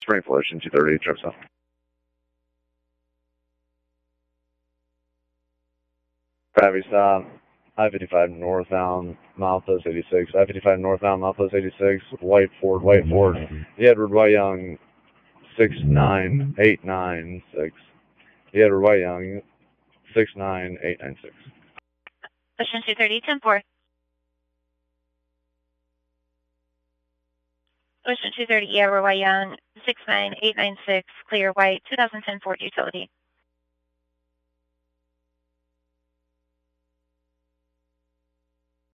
Springfield, Ocean 230, truck south. Gravity stop. I-55 northbound, milepost 86. I-55 northbound, milepost 86. White Ford. The Edward White Young 69896. The Edward White Young 69896. Ocean 230, 10-4. Ocean 230, Edward White Young 69896. Clear white 2010 Ford Utility.